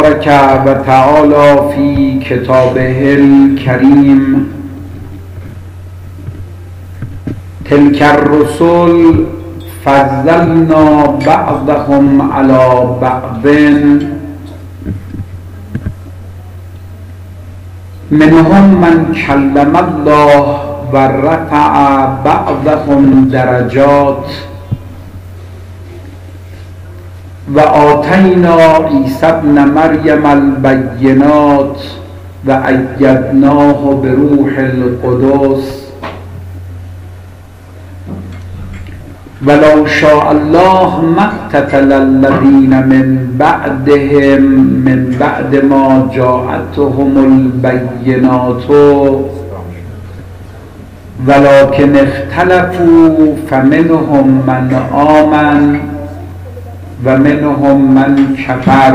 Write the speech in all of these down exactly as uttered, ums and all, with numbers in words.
تبارک و تعالی فی کتابه الکریم تلک الرسل فضلنا بعضهم علی بعض منهم من کلم الله و رفع بعضهم درجات و آتینا عیسی ابن مریم البینات و ایدناه بروح القدس ولو شاء الله ما اقتتل الذین من بعدهم من بعد ما جاءتهم البینات ولكن اختلفوا فمنهم من آمن و منهم من کفر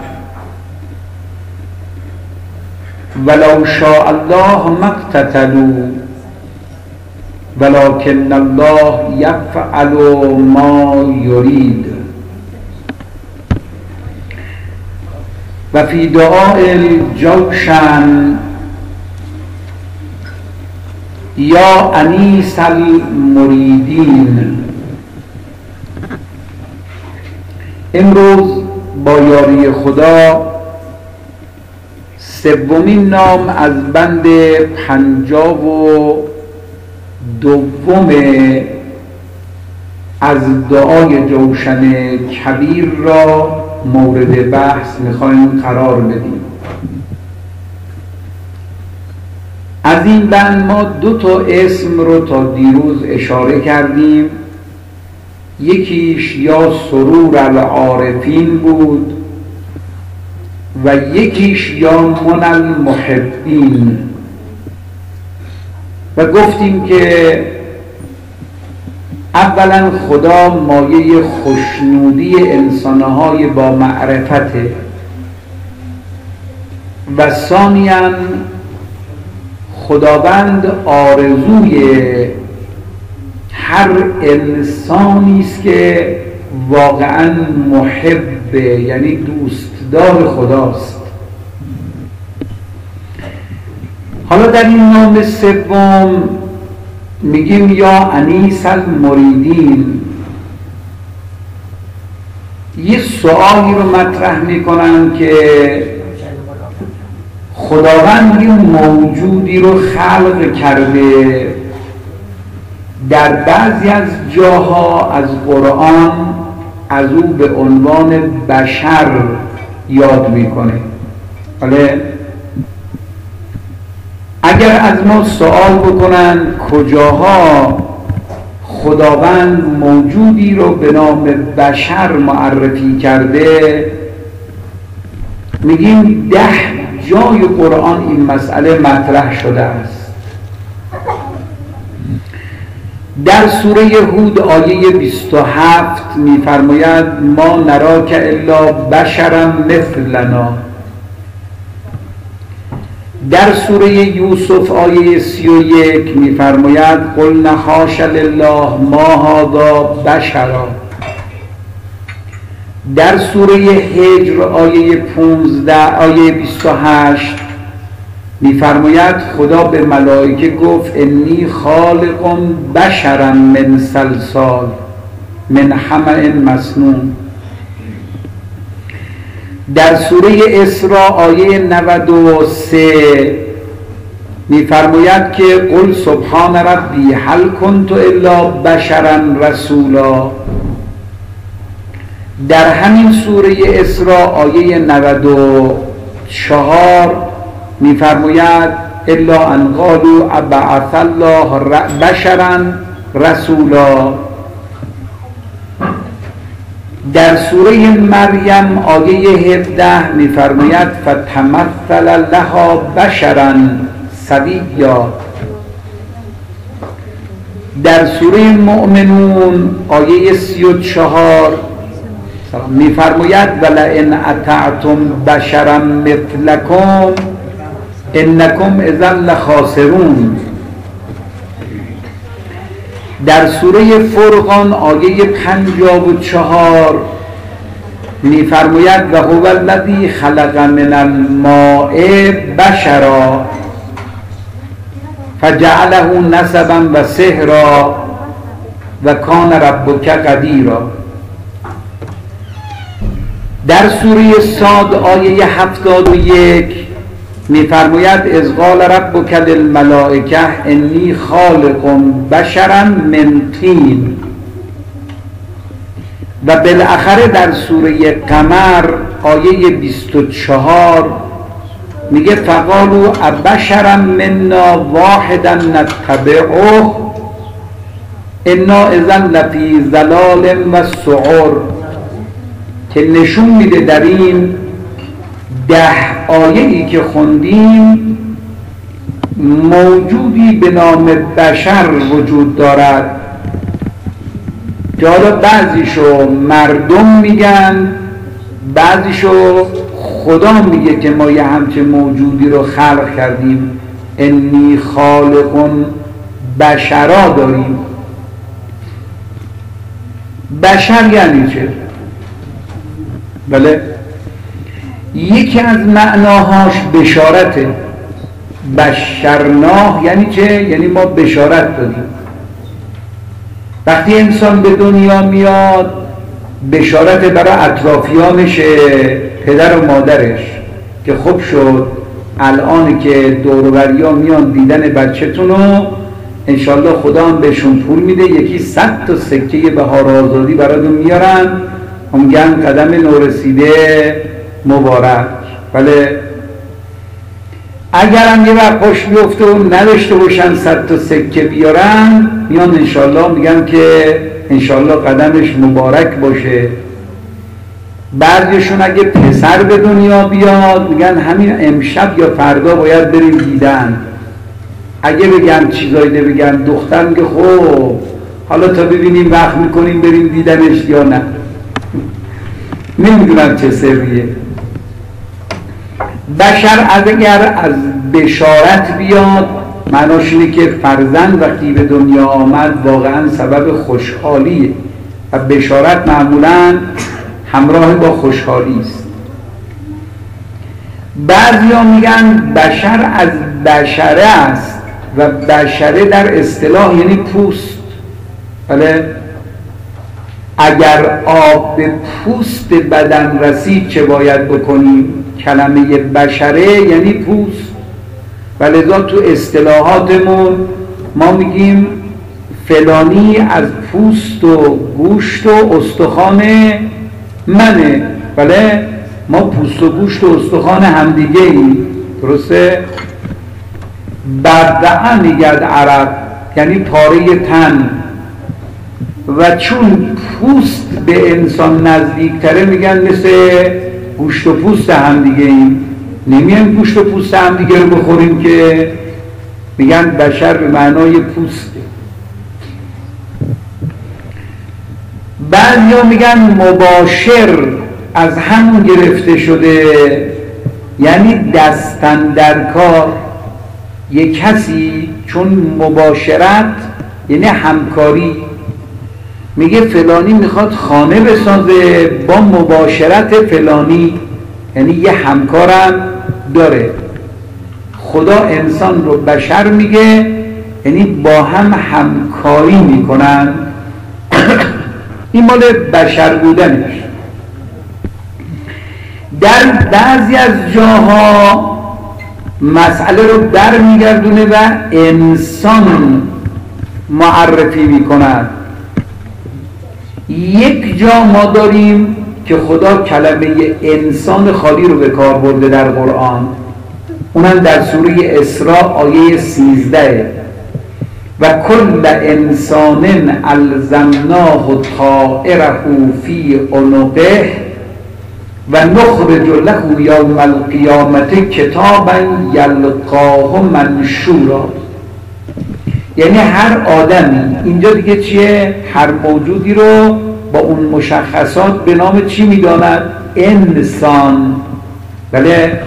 ولو شاء الله ما اقتتلوا ولكن الله یفعل ما یرید. و فی دعاء الجوشن یا انیس المریدین. امروز با یاری خدا سومین نام از بند پنجاب و دوم از دعای جوشن کبیر را مورد بحث میخوایم قرار بدیم. از این بند ما دو تا اسم رو تا دیروز اشاره کردیم. یکیش یا سرور العارفین بود و یکیش یا من المحبین و گفتیم که اولا خدا مایه خوشنودی انسانهای با معرفته و ثانیاً خداوند آرزوی هر انسانی است که واقعاً محبه، یعنی دوستدار خداست. حالا در این نام سوم میگیم یا انیس المریدین. یه سوالی رو مطرح میکنن که خداوند یه موجودی رو خلق کرده، در بعضی از جاها از قرآن از او به عنوان بشر یاد میکنه. بله، اگر از ما سوال بکنن کجاها خداوند موجودی رو به نام بشر معرفی کرده، میگیم ده جای قرآن این مسئله مطرح شده است. در سوره هود آیه بیست و هفت می‌فرماید ما نراک الا بشرا مثلنا. در سوره یوسف آیه سی و یک می‌فرماید قل حاش لله ما هذا بشرا. در سوره هجر آیه پانزده آیه بیست و هشت می‌فرماید خدا به ملائکه گفت انی خالق بشرا من صلصال من حمأ مسنون. در سوره اسراء آیه نود و سه می‌فرماید که قل سبحان ربی هل کنت الا بشرا رسولا. در همین سوره اسراء آیه نود و چهار می‌فرماید الا ان قالوا ابعث الله بشرا رسولا. در سوره مریم آیه هفده می‌فرماید فتمثل لها بشرا سویا. در سوره مؤمنون آیه سی و چهار می‌فرماید ولئن اطعتم بشرا مثلکم انکم اذا لخاسرون. در سوره فرقان آیه پنجاه و چهار میفرماید و هو الذی خلق من الماء بشرا فجعله نسبا و سحرا و کان ربک قدیرا. در سوره صاد آیه هفتاد و یک میفرماید اذ قال ربک للملائکه انی خالق بشرا من طین. و بالاخره در سوره قمر آیه بیست و چهار میگه فقالوا ابشرا منا واحدا نتبعه انا اذا لفی ضلال و سعر، که نشون میده در این ده آیه‌ای که خوندیم موجودی به نام بشر وجود دارد که حالا بعضیشو مردم میگن، بعضیشو خدا میگه که ما یه همچه موجودی رو خلق کردیم، انی خالق بشرا داریم. بشر یعنی چه؟ بله، یکی از معناهاش بشارته. بشرناه یعنی چه؟ یعنی ما بشارت دادیم. وقتی انسان به دنیا میاد بشارت برای اطرافیانشه، پدر و مادرش، که خوب شد الان که دور و بریا میان دیدن بچه‌تون رو انشالله خدا هم بهشون پول میده، یکی صد تا سکه بهار آزادی براتون میارن، هم میگن قدم نورسیده مبارک. بله، اگر هم یه وقت پاش بیفته و نداشته باشن صد تا سکه بیارن، میان انشالله میگن که انشالله قدمش مبارک باشه. بعضیشون اگه پسر به دنیا بیاد میگن همین امشب یا فردا باید بریم دیدن. اگه بگن چیزایی ده بگن دختر میگه خب حالا تا ببینیم وقت میکنیم بریم دیدنش یا نه. نمیدونم چه سریه. بشر از اگر از بشارت بیاد معناش اینه که فرزند وقتی به دنیا آمد واقعا سبب خوشحالیه و بشارت معمولا همراه با خوشحالی است. بعضیا میگن بشر از بشره است و بشره در اصطلاح یعنی پوست. بله، اگر آب به پوست بدن رسید چه باید بکنیم؟ کلمه بشره یعنی پوست. ولذا تو اصطلاحاتمون ما میگیم فلانی از پوست و گوشت و استخوان منه. بله، ما پوست و گوشت و استخوان همدیگه ایم. درسته؟ بدعه میگد عرب، یعنی پاره تن. و چون پوست به انسان نزدیکتره میگن مثل گوشت و پوست همدیگه ایم. نمیگن گوشت و پوست همدیگه رو بخوریم، که میگن بشر به معنای پوسته. بعضیا میگن مباشر از همون گرفته شده، یعنی دستن در کار. یک کسی چون مباشرت یعنی همکاری، میگه فلانی میخواد خانه بسازه با مباشرت فلانی، یعنی یه همکارم داره. خدا انسان رو بشر میگه، یعنی با هم همکاری میکنن. این مال بشر بودنش. در بعضی از جاها مسئله رو در میگردونه و انسان معرفی میکنن. یک جا ما داریم که خدا کلمه انسان خالی رو به کار برده در قرآن، اونم در سوره اسراء آیه سیزده. و کل انسان الزمناه طائره فی عنقه و نخرج له یوم القیامت کتابا یلقاه منشورا. یعنی هر آدمی، اینجا دیگه چیه؟ هر موجودی رو با اون مشخصات به نام چی میداند؟ انسان. بله،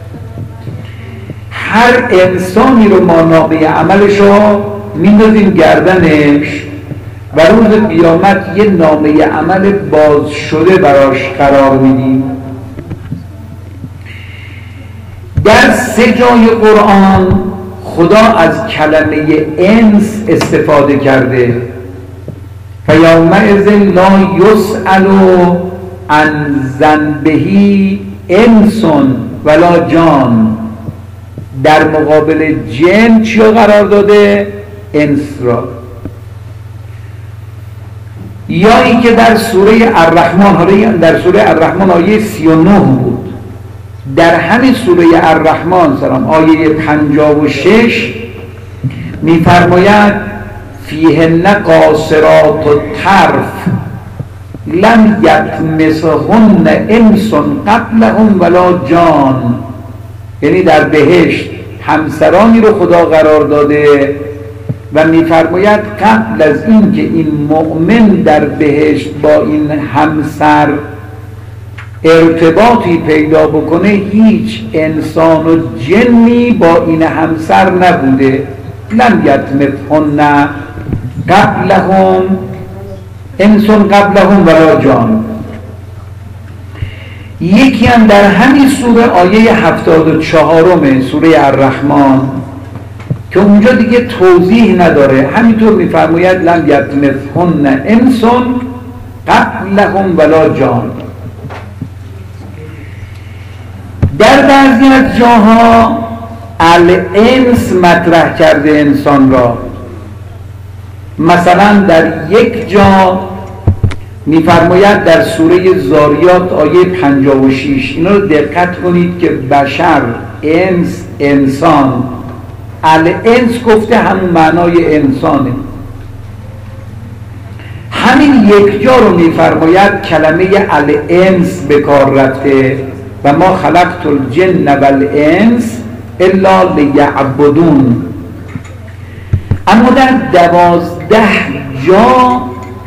هر انسانی رو ما نامه عملش رو میندازیم گردنش و روز قیامت یه نامه عمل باز شده براش قرار میدیم. در سه جای قرآن خدا از کلمه انس استفاده کرده. فیومئذ لا یسأل عن ذنبه انس ولا جان. در مقابل جن چی رو قرار داده؟ انس را. یا ای که در سوره الرحمن، حالا در سوره الرحمن آیه سی و نه بود، در همین سوره الرحمن سلام آیه پنجاه و شش میفرماید فیهن قاصرات الطرف لم یطمثهن انس قبلهم ولا جان. یعنی در بهشت همسرانی رو خدا قرار داده و میفرماید قبل از این که این مؤمن در بهشت با این همسر ارتباطی پیدا بکنه هیچ انسان و جنی با این همسر نبوده. لم یطمثهن قبلهم انس قبلهم ولا جان. یکی هم در همین سوره آیه هفتاد و چهارم سوره الرحمن که اونجا دیگه توضیح نداره، همینطور میفرماید لم یطمثهن انس قبلهم ولا جان. در بعضی از جاها الانس مطرح کرده انسان را. مثلا در یک جا میفرماید در سوره زاریات آیه پنجاه و شش، اینا رو دقت کنید که بشر، انس، انسان، الانس گفته همون معنای انسانه. همین یک جا رو میفرماید کلمه الانس به کار رفته و ما خلقت الجن والانس الا لیعبدون. اما در دوازده جا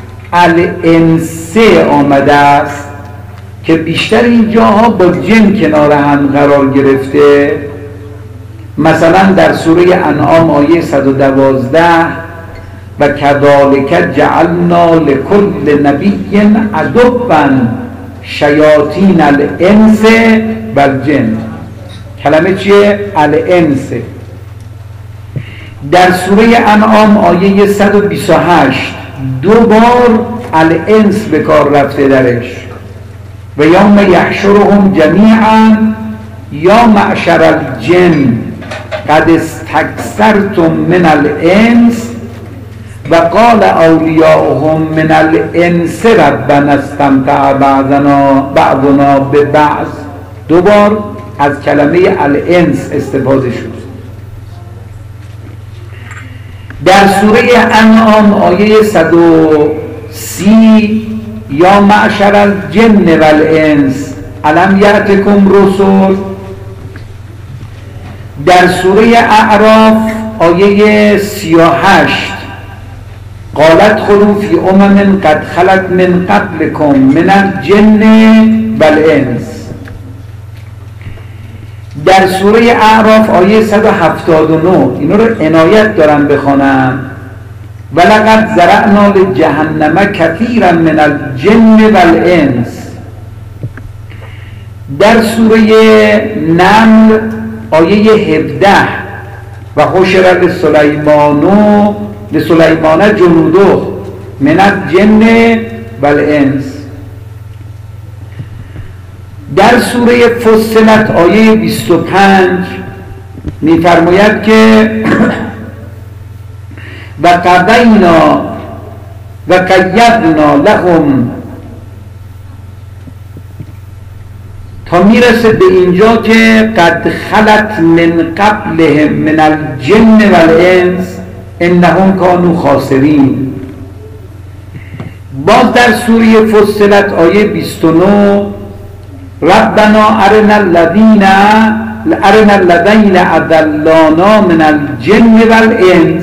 الانسه آمده است که بیشتر این جاها با جن کنار هم قرار گرفته. مثلا در سوره انعام آیه صد و دوازده و کذالک جعلنا لکل نبی عدوا شیاطین الانس والجن. کلمه چیه؟ الانس. در سوره انعام آیه صد و بیست و هشت دو بار الانس به کار رفته درش. و یوم یحشرهم جمیعا یا معشر الجن قد استکثرتم من الانس و قال اولیاؤهم من الانس ربنا استمتع بعضنا بعضنا به بعض. دو بار از کلمه الانس استفاده شد. در سوره انعام آیه صد و سی یا معشر الجن والانس الم یأتکم رسول. در سوره اعراف آیه سی و هشت قالت خلو فی امم قد خلت من قبلکم من الجن والانس. در سوره اعراف آیه صد و هفتاد و نه، اینو رو عنایت دارم بخونم، ولقد زرعنا لجهنم کثیرا من الجن والانس. در سوره نمل آیه هفده و حشر لسلیمان لسلیمان جنوده من الجن والانس. در سوره فصلت آیه بیست و پنج می‌فرماید که و قضینا و قیدنا لهم، تا میرسه به اینجا که قد خلت من قبلهم من الجن والانس انهم کانوا خاسرین. باز در سوره فصلت آیه بیست و نه ربنا ارنا الذین ارنا الذین اضلانا من الجن والانس.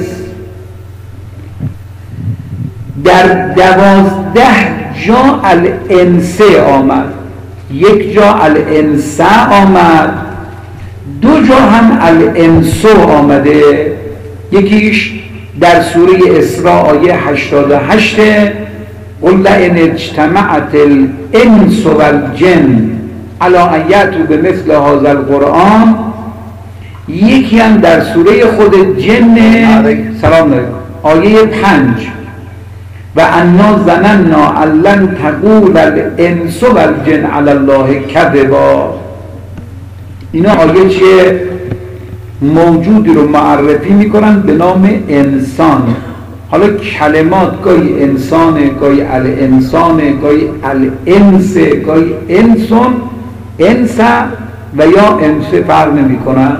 در دوازده جا الانسه آمد، یک جا الانسه آمد، دو جا هم الانسو آمده. یکیش در سوره اسراء آیه هشتاد و هشت قل لئن اجتمعت الانس والجن علی ان یأتوا بمثل هذا القرآن. یکی هم در سوره خود جن سلام علیکم آیه پنج و انا ظننا ان لن تقول الانس والجن علی الله کذبا. اینا آیه چیه؟ موجودی رو معرفی میکنن به نام انسان. حالا کلمات گاهی انسانه، گاهی الانسانه، گاهی الانسه، گاهی انسون، انسه و یا انسه فرق نمی کنن.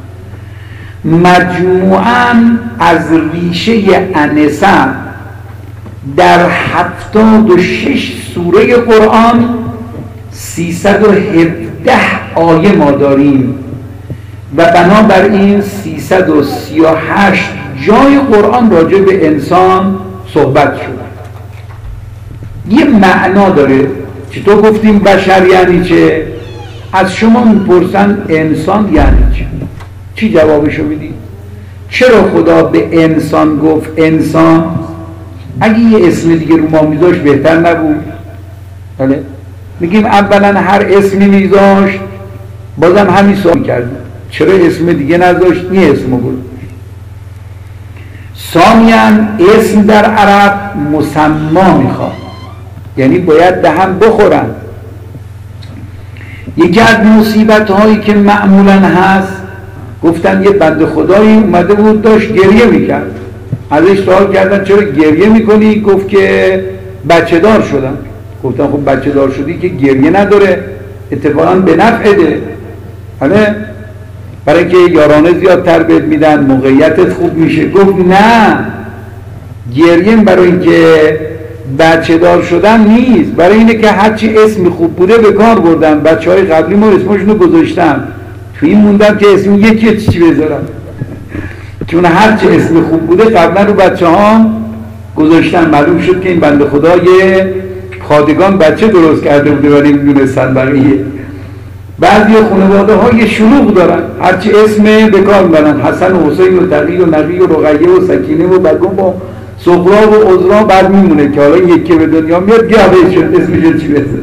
مجموعاً از ریشه انسه در هفتاد و شش سوره قرآن سیصد و هفده آیه ما داریم و بنابراین سیصد و سی و هشت جای قرآن راجع به انسان صحبت شد. یه معنا داره. چطور گفتیم بشر یعنی چه؟ از شما میپرسن انسان یعنی چه؟ چی جوابشو میدی؟ چرا خدا به انسان گفت انسان؟ اگه یه اسم دیگه رو ما میذاشت بهتر نبود؟ بله؟ میگیم اولا هر اسمی میذاشت بازم همین سوال کردیم چرا اسم دیگه نذاشت؟ این اسمو بود. ثانیاً اسم در عرب مسما میخواد، یعنی باید به هم بخورن. یکی از مصیبت هایی که معمولاً هست، گفتن یه بنده خدایی اومده بود داشت گریه میکرد، ازش سوال کردن چرا گریه میکنی؟ گفت که بچه دار شدم. گفتن خب بچه دار شدی که گریه نداره، اتفاقاً به نفعه. حالا برای اینکه یارانه زیاد تربیت میدن، موقعیتت خوب میشه. گفت نه، گریه برای اینکه بچه دار شدن نیست، برای اینه که هرچی اسم خوب بوده به کار بردن. بچه های قبلی ما اسمشونو گذاشتم، توی این موندم که اسم یکی چی بذارم، چون هرچی اسم خوب بوده قبلا رو بچه ها گذاشتن. معلوم شد که این بنده خدا یه خادگان بچه درست کرده بوده ولی میدونستن بقیه. بعضی خانواده ها یه شلوغ دارن، هرچی اسم به کار میبرن، حسن و حسین و تقی و نقی و رقیه و سکینه و بگم و سغرا و عذرا. بعد میمونه که حالا یکی به دنیا میاد گیاهه شد اسمش چی بزن.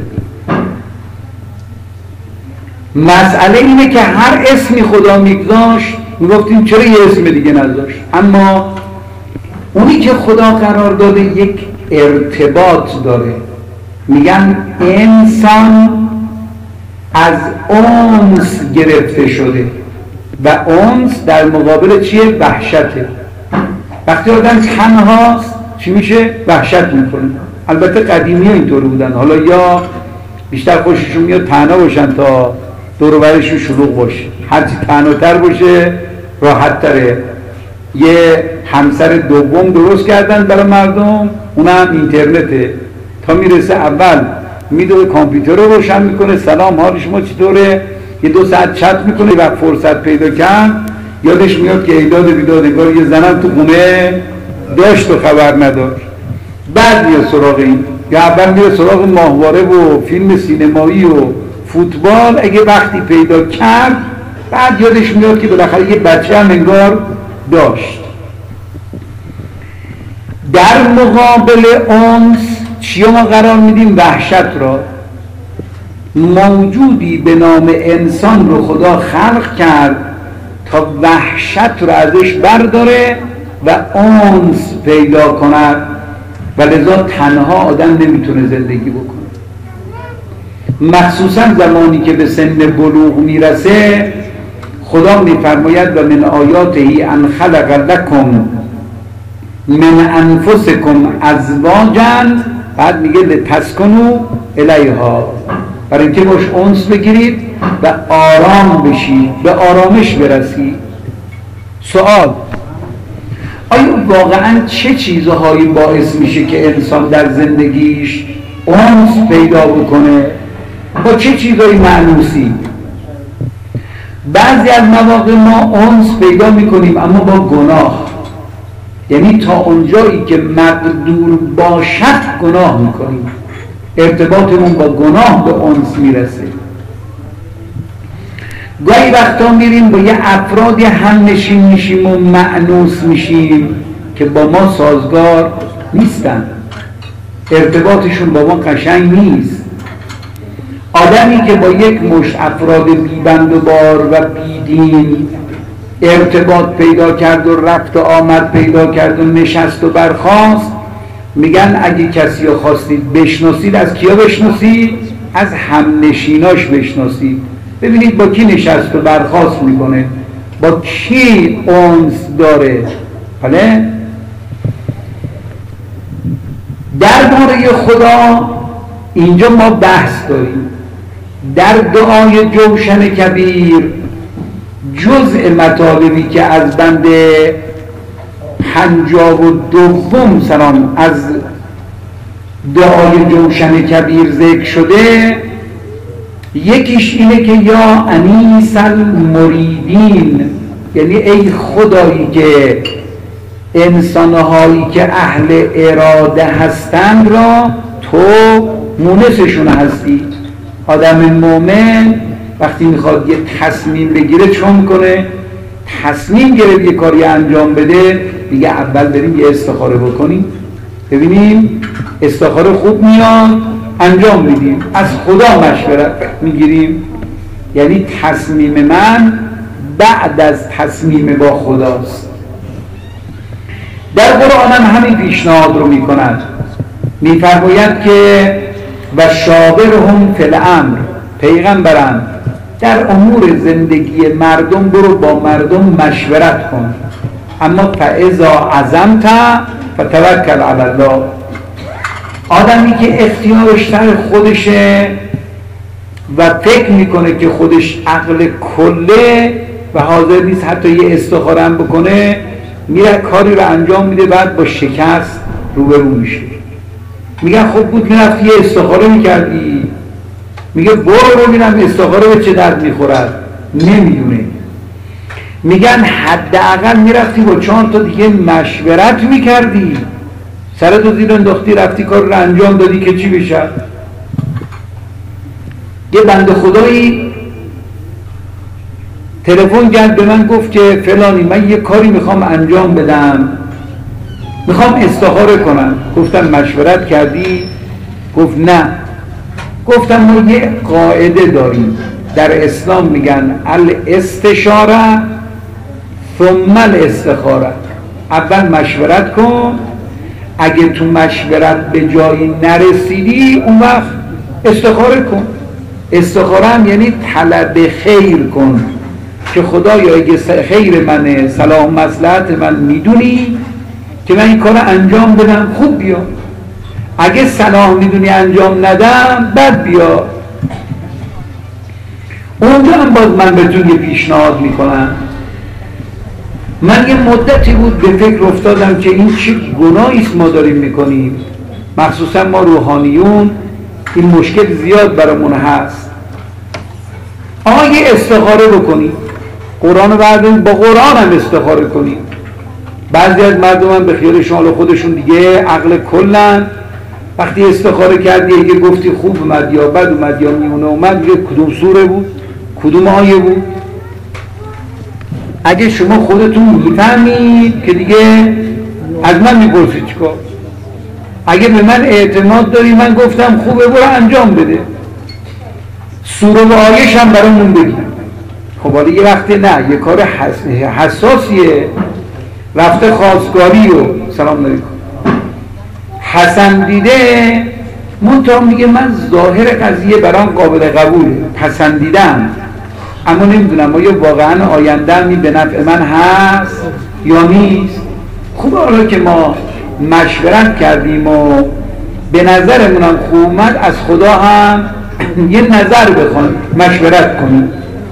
مسئله اینه که هر اسمی خدا میگذاشت میگفتیم چرا یه اسم دیگه نذاشت. اما اونی که خدا قرار داده یک ارتباط داره، میگن انسان از انس گرفته شده و انس در مقابل چیه؟ وحشته. وقتی آدم تنهاست چی میشه؟ وحشت میکنه. البته قدیمی ها اینطور بودن، حالا یا بیشتر خوششون میاد تنها باشن تا دور و برشون شلوغ باشه. هرچی تنهاتر باشه راحت تره. یه همسر دوم درست کردن برای مردم، اونم اینترنته. تا میرسه اول میدوه کامپیوتر رو روشن میکنه، سلام حال شما چطوره، یه دو ساعت چت میکنه. وقت فرصت پیدا کرد یادش میاد که ایداد بیداد انگار یه زنم تو خونه داشت و خبر نداشت. بعد میاد سراغ این، یا اول میاد سراغ ماهواره و فیلم سینمایی و فوتبال. اگه وقتی پیدا کرد بعد یادش میاد که بالاخره یه بچه هم انگار داشت. در مقابل انس چی ما قرار میدیم؟ وحشت را. موجودی به نام انسان رو خدا خلق کرد تا وحشت رو ازش برداره و انس پیدا کند و لذا تنها آدم نمیتونه زندگی بکنه. مخصوصا زمانی که به سن بلوغ میرسه خدا میفرماید و من آیاته ان خلق لکم من انفسکم ازواجا، بعد میگه لتسکنوا الیها، برای اینکه باش انس بگیرید و آرام بشید، به آرامش برسید. سوال: آیا واقعا چه چیزهایی باعث میشه که انسان در زندگیش انس پیدا بکنه؟ با چه چیزهایی معنوسی؟ بعضی از مواقع ما انس پیدا میکنیم اما با گناه، یعنی تا اونجایی که مقدور باشد گناه میکنیم، ارتباطمون با گناه به انس میرسه. گاهی وقتا میریم با یه افرادی هم نشین میشیم و مأنوس میشیم که با ما سازگار نیستن، ارتباطشون با ما قشنگ نیست. آدمی که با یک مشت افراد بیبند و بار و بیدین ارتباط پیدا کرد و رفت و آمد پیدا کرد و نشست و برخاست، میگن اگه کسی رو خواستید بشناسید از کیا بشناسید؟ از همنشیناش بشناسید. ببینید با کی نشست و برخاست میکنه، با کی انس داره. بله؟ درباره خدا اینجا ما بحث داریم. در دعای جوشن کبیر جزء مطالبی که از بند پنجاب و دوم سلام از دعای جوشن کبیر ذکر شده، یکیش اینه که یا انیس المریدین، یعنی ای خدایی که انسانهایی که اهل اراده هستند را تو مونسشون هستی. آدم مومن وقتی میخواد یه تصمیم بگیره چون میکنه؟ تصمیم گرفت یه کاری انجام بده، میگه اول بریم یه استخاره بکنیم ببینیم استخاره خوب میاد انجام میدیم، از خدا مشورت میگیریم. یعنی تصمیم من بعد از تصمیم با خداست. در قرآن هم همین پیشنهاد رو میکند، میفرماید که و شاورهم فی الامر، پیغمبرم در امور زندگی مردم برو با مردم مشورت کن، اما فاذا عزمت فتوکل علی الله. آدمی که اختیارش سر خودشه و فکر میکنه که خودش عقل کله و حاضر نیست حتی یه استخاره هم بکنه، میره کاری رو انجام میده، بعد با شکست روبرو میشه. میگن خب بود میرفتی یه استخاره میکردی، میگه برو ببینم استخاره به چه درد میخورد، نمیدونه. میگن حداقل میرفتی با چند تا دیگه مشورت میکردی، سرتو زیر انداختی رفتی کار رو انجام دادی که چی بشه. یه بنده خدایی تلفن کرد به من گفت که فلانی من یه کاری میخوام انجام بدم، میخوام استخاره کنم. گفتم مشورت کردی؟ گفت نه. گفتم ما یه قاعده داریم در اسلام، میگن الاستشاره ثم الاستخاره، اول مشورت کن، اگه تو مشورت به جایی نرسیدی اون وقت استخاره کن. استخاره هم یعنی طلب خیر کن که خدایا اگه خیر منه، صلاح مصلحت من میدونی که من این کار انجام بدم، خوب بیا. اگه صلاح میدونی انجام ندم بد بیا. اونجا هم باز من بهتون یه پیشنهاد میکنم. من یه مدتی بود به فکر افتادم که این چه گناهیست ما داریم میکنیم، مخصوصا ما روحانیون این مشکل زیاد برامون هست. آقا یه استخاره بکنیم، قرآن رو برداریم با قرآن هم استخاره کنیم. بعضی از مردم هم به خیال شمال خودشون دیگه عقل کلن، وقتی استخاره کردی اگه گفتی خوب اومد یا بد اومد یا میونه اومد، میگه کدوم سوره بود کدوم آیه بود. اگه شما خودتون میفهمید که دیگه از من میپرسید چیکار. اگه به من اعتماد داری من گفتم خوبه برو انجام بده، سوره و آیه‌ش هم برامون بگی. خب حالا یه وقت نه، یه کار حساسیه، رفته خواستگاری و سلام علیکم حسن دیده، منتها میگه من ظاهر قضیه برام قابل قبوله، پسندیدم، اما نمیدونم آیا واقعا آینده می به نفع من هست یا نیست. خوبه حالا که ما مشورت کردیم و به نظرمون هم خوب اومد، از خدا هم یه نظر بخوایم مشورت کنیم.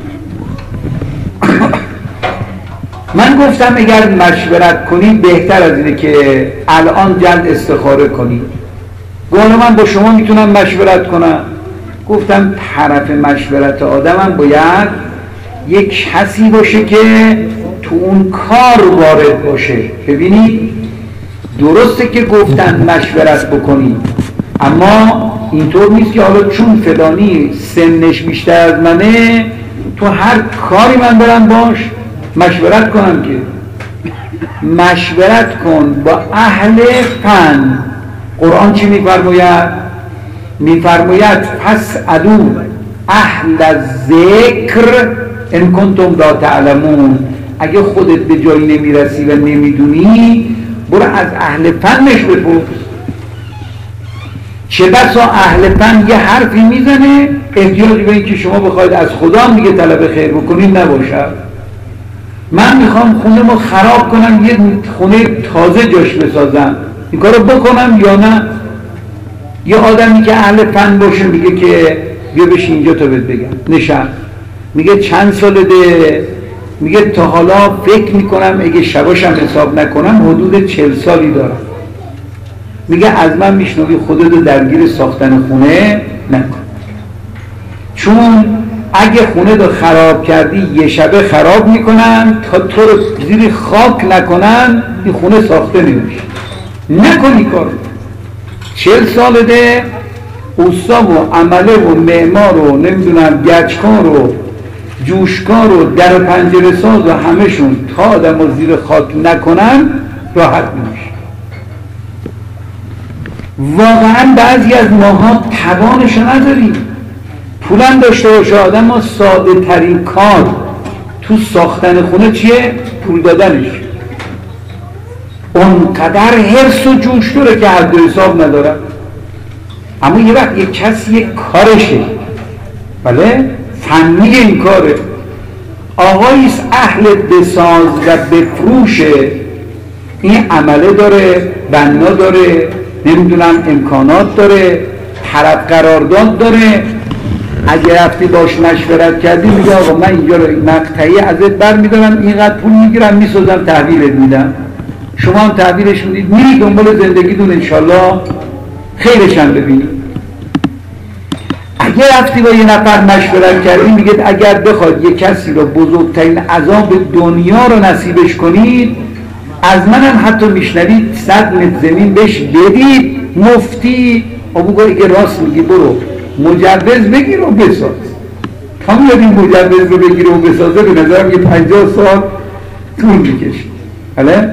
من گفتم اگر مشورت کنی بهتر از اینه که الان جلد استخاره کنی. گفتم من با شما میتونم مشورت کنم. گفتم طرف مشورت آدمم باید یک کسی باشه که تو اون کار وارد باشه. ببینید درسته که گفتن مشورت بکنی، اما اینطور نیست که حالا چون فلانی سنش بیشتر از منه تو هر کاری من برم باش مشورت کنم که مشورت کن با اهل فن. قرآن چی میفرماید؟ میفرماید فاسألوا اهل الذکر ان کنتم لا تعلمون. اگه خودت به جایی نمیرسی و نمیدونی برو از اهل فنش بپرس. چه بسا اهل فن یه حرفی میزنه احتیاجی به این که شما بخواید از خدا میگه طلب خیر بکنید نباشد. من میخوام خونه ما خراب کنم یه خونه تازه جاش بسازم، این کارو بکنم یا نه؟ یه آدمی که اهل فن باشه میگه که بیا بشین اینجا تا بهت بگم. نشم میگه چند ساله ده؟ میگه تا حالا فکر میکنم اگه شباشم حساب نکنم حدود چهل سالی دارم. میگه از من میشنوی خودتو درگیر ساختن خونه نکن، چون اگه خونه رو خراب کردی یه شبه خراب میکنن تا تو رو زیر خاک نکنن این خونه ساخته نمیشه. نکنی کار. چهل ساله ده اوستا و عمله و معمار و نمیدونم گچکار و جوشکار و در پنجره ساز و همشون تا آدم رو زیر خاک نکنن راحت نمیشه. واقعا بعضی از ماها توانش نداریم. پولم داشته باشه آدم ها ساده ترین کار تو ساختن خونه چیه؟ پول دادنش. اونقدر حرص و جوش داره که حد و حساب نداره. اما یه وقت یک کسی یک کارشه، بله فنی این کاره، آقاییست اهل بساز و بفروشه، این عمله داره، بنا داره، نمیدونم امکانات داره، طرف قرارداد داره. اگه رفتی باش مشورت کردی میگه آقا من اینجا رو مقطعی ازت بر میدارم، اینقدر پول میگیرم میسازم تحویلت میدم، شما هم تحویلش میدید میری دنبال زندگیتون انشالله خیرش هم ببینید. اگه رفتی با یه نفر مشورت کردی میگه اگر بخواد یه کسی رو بزرگترین عذاب دنیا رو نصیبش کنید از منم حتی میشنوید صد متر زمین بهش بدید مفتی. ابو اگه راست میگی برو مجوز بگیر و بساز. تا میاد این مجوز رو بگیر و بسازه به نظرم یه پنجاه سال طول میکشه. بله؟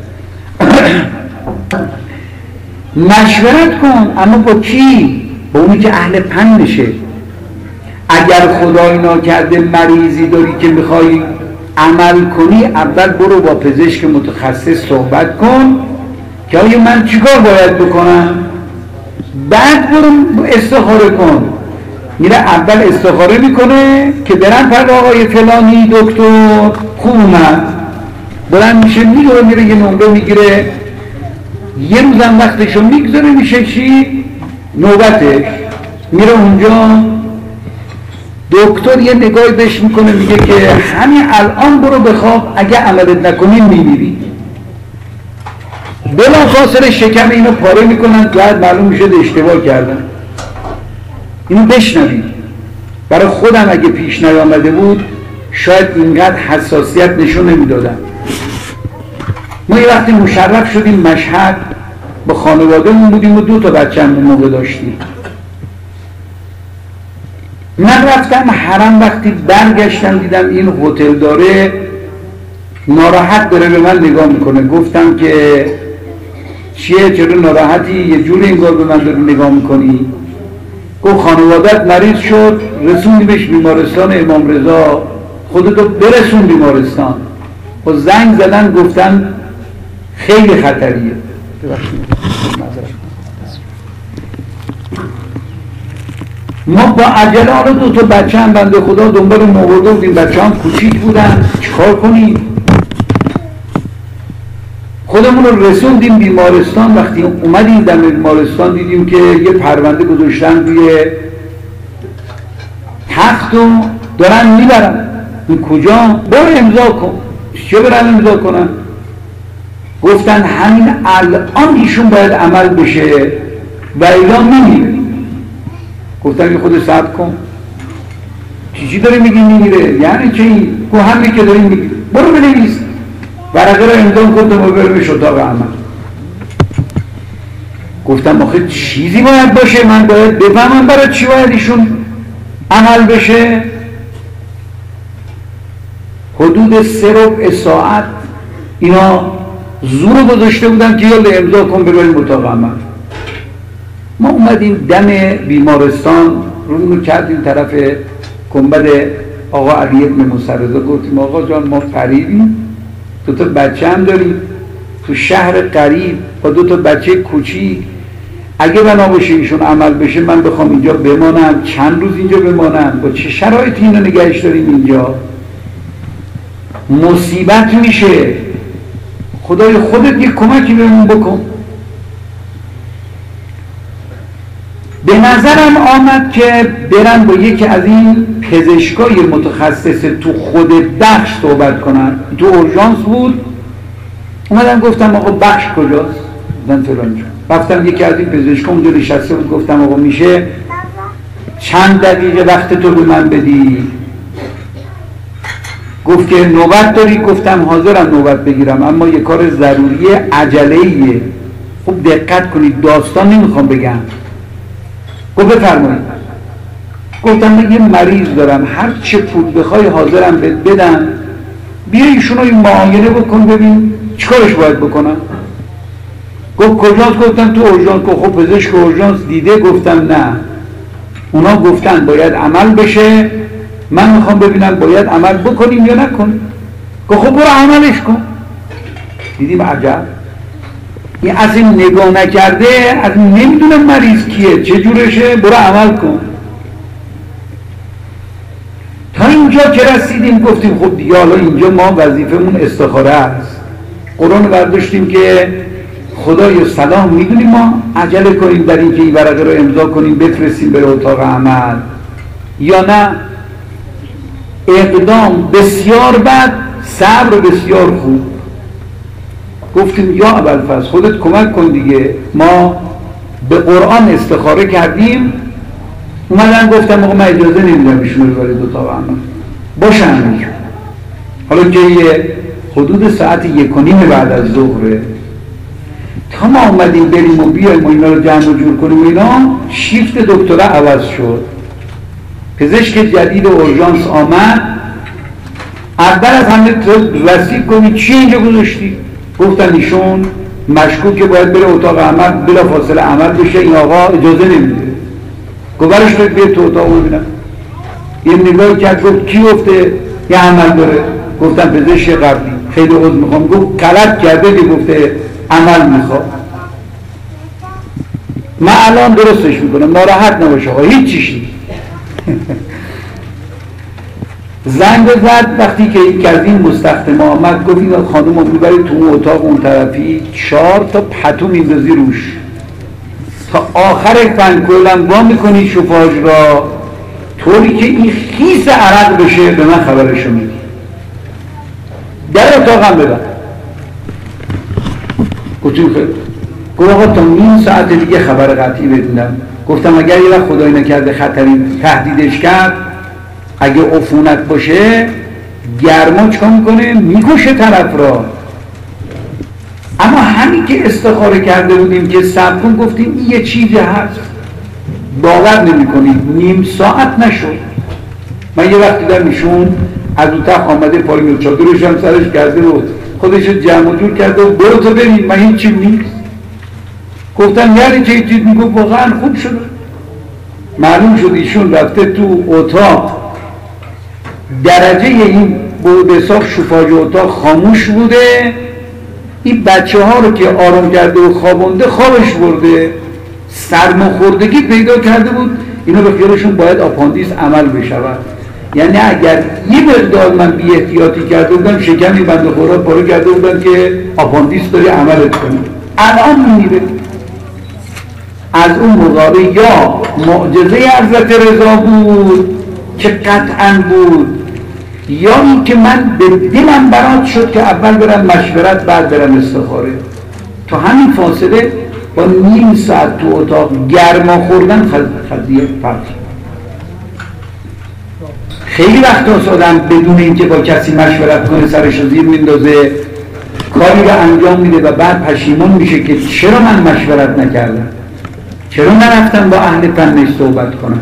مشورت کن، اما با کی؟ با اونی که اهل فن بشه. اگر خدای ناکرده مریضی داری که میخوای عمل کنی اول برو با پزشک متخصص صحبت کن که آیا من چیکار باید بکنم، بعد برو استخاره کن. میره اول استخاره میکنه که برن پر آقای فلانی دکتر خوب اومد، بلند میشه میره میره یه نمره میگیره، یه روزم وقتشو میگذاره میشه چی؟ نوبتش میره اونجا دکتر یه نگاهی بهش میکنه میگه که همین الان برو بخواب اگه عملت نکنی میمیری. بلافاصله شکم اینو پاره میکنن، بعد معلوم میشه اشتباه کردن. اینو بشنوید. برای خودم اگه پیش نیامده بود شاید اینقدر حساسیت نشون نمیدادم. ما یه وقتی مشرف شدیم مشهد با خانواده‌مون بودیم و دو تا بچه‌مون موقع داشتیم. من رفتم حرم، وقتی برگشتم دیدم این هتل داره ناراحت داره به من نگاه میکنه. گفتم که چیه چرا ناراحتی؟ یه جوری انگار به من داری نگاه میکنی. گفت خانوادت مریض شد رسوندیمش بیمارستان امام رضا، خودتو برسون بیمارستان. و زنگ زدن گفتن خیلی خطریه. ما با عجله حالا دو تا بچه هم بنده خدا دنبال مورده بودیم، بچه هم کوچیک بودن، چیکار کنیم؟ خودمون رو رسوندیم بیمارستان. وقتی اومدیم در بیمارستان دیدیم که یه پرونده گذاشتن روی تخت و دارن میبرن. این کجا؟ برو امضا کن. چه برن امضا کنن؟ گفتن همین الان ایشون باید عمل بشه و الا میمیره. گفتن که خود صبر کن. چی چی داری میگی میمیره؟ یعنی چی؟ گو همین که داری میگی برو بنویس ورقه رو امضا کن تا ما برمش اتاق عمل. گفتم آخه چیزی باید باشه من باید بفهمم برای چی باید ایشون عمل بشه. حدود سه ربع ساعت اینا زور گذاشته بودن که یالا امضا کن ببریم اتاق عمل. ما اومدیم دم بیمارستان رو کردیم طرف گنبد آقا علی ابن مسرزا، گفتیم آقا جان ما غریبیم، دو تا بچه هم داریم تو شهر غریب با دو تا بچه کوچیک، اگه بنا باشه ایشون عمل بشه من بخوام اینجا بمانم، چند روز اینجا بمانم، با چه شرایطی اینو نگهش داریم اینجا؟ مصیبت میشه، خدای خودت یک کمکی بهمون بکن. به نظرم آمد که برن با یکی از این پزشکای متخصص تو خود بخش صحبت کنن. تو اورژانس بود، اومدن گفتم آقا بخش کجاست؟ من فلان جا رفتم، یکی از این پزشکا اونجا نشسته بود، گفتم آقا میشه چند دقیقه وقت تو به من بدی؟ گفت که نوبت داری؟ گفتم حاضرم نوبت بگیرم، اما یه کار ضروری عجله‌ایه. خب دقت کنید، داستان نمیخوام بگم. گفت بفرمایید. گفتم من یه مریض دارم، هر چه پول بخوای حاضرم بهت بدم، بیا ایشونو این معاینه بکن ببین چیکارش باید بکنم. گفت کجاست؟ گفتم تو اورژانس. گفت خب پزشک اورژانس دیده؟ گفتم نه، اونا گفتن باید عمل بشه، من میخوام ببینم باید عمل بکنیم یا نکنیم. گفت خب برو عملش کن. دیدیم عجب، این از این نگاه نکرده، از این نمیدونه مریض کیه چه جورشه، برو عمل کن. تا اینجا که رسیدیم گفتیم خب دیگه حالا اینجا ما وظیفمون استخاره است. قرآن برداشتیم که خدای سلام میدونیم ما عجله کنیم در این که این ورقه رو امضا کنیم بفرستیم بره اتاق عمل یا نه. اقدام بسیار بد، صبر بسیار خوب. گفتیم یا ابوالفضل خودت کمک کن دیگه. ما به قرآن استخاره کردیم، اومدن گفتم آقا من اجازه نمیدم ایشون رو ببرید اتاق عمل، باشن همینجور. حالا که حدود ساعت یک و نیم بعد از ظهره، تا ما اومدیم بریم و بیایم و اینا رو جمع و جور کنیم و اینا، شیفت دکتره عوض شد. پزشک جدید اورژانس آمد. اول از همه رسید کنید چی اینجا گذاشتی؟ گفتن ایشون مشکوک که باید بره اتاق عمل، بلا فاصله عمل بشه، این آقا اجازه نمیده. گوارش باید بیاد تو اتاق ببینم. یه نگاه کرد گفت کی گفته یه عمل داره؟ گفتم پزشک قبلی. خیلی عذر میخوام. گفت غلط کرده که گفته عمل میخواد. من الان درستش میکنم، ناراحت نباشه آقا، هیچ چیش نیست. زنگ زد وقتی که یک از این مستخدم آمد، گفت این خانم رو میبرید تو اون اتاق اون طرفی، چهار تا پتو میندازی روش، تا آخر فنکولم وا میکنی شفاژ را، طوری که این خیس عرق بشه به من خبرشو میدی. در اتاقم ببر. گفتیم خیلی. گفت آقا تا نیم ساعت دیگه خبر قطعی بدونم. گفتم اگر یه وقت خدای نکرده خطری تهدیدش کرد، اگه عفونت باشه گرما چکا میکنه؟ میکشه طرف را. اما همین که استخاره کرده بودیم که صبر کن، گفتیم این یه چیزی هست، باور نمی کنید نیم ساعت نشد. من یه وقت دیدم ایشون از اون تخت آمده پایین و چادرش هم سرش کرده بود، خودش جمع و جور کرده و برو تو برید من هیچی نیست. گفتم یعنی چه چیز؟ میگفت واقعا خوب شده. معلوم شد ایشون رفته تو اتاق، درجه این به حساب شفاژ اتاق خاموش بوده، این بچه ها رو که آرام کرده و خوابونده خوابش برده، سرماخوردگی پیدا کرده بود. اینا به خیالشون باید آپاندیس عمل بشود. یعنی اگر یه مقدار من بی احتیاطی کرده بودم، شکمی بنده خدا پاره کرده بودم که آپاندیس داری عملت کنی. الان میمیره. از اون موقع یا معجزه حضرت رضا بود که قطعا بود، یا این که من به دلم برات شد که اول برم مشورت بعد برم استخاره. تو همین فاصله با نیم ساعت تو اتاق گرما خوردن قضیه فرق. خیلی وقت هست آدم بدون اینکه با کسی مشورت کنه سرش رو زیر میندازه، کاری رو انجام میده و بعد پشیمون میشه که چرا من مشورت نکردم، چرا نرفتم با اهل فنش صحبت کنم.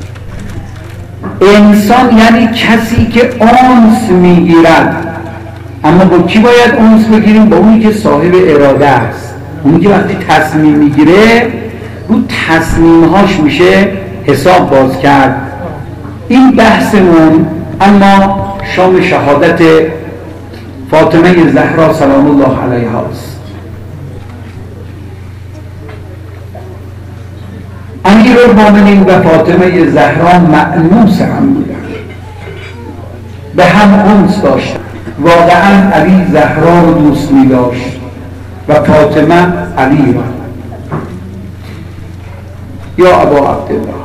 انسان یعنی کسی که آنس میگیرد اما با کی باید اونس بگیریم؟ با اونی که صاحب اراده است، اونی که وقتی تصمیم میگیره رو تصمیمهاش میشه حساب باز کرد. این بحثمون اما شام شهادت فاطمه زهرا سلام الله علیها است. امیرالمومنین و فاطمه زهرا مأنوس هم بودن، به هم انس داشتن. واقعا علی زهرا رو دوست می داشت و فاطمه علی را. یا ابا عبدالله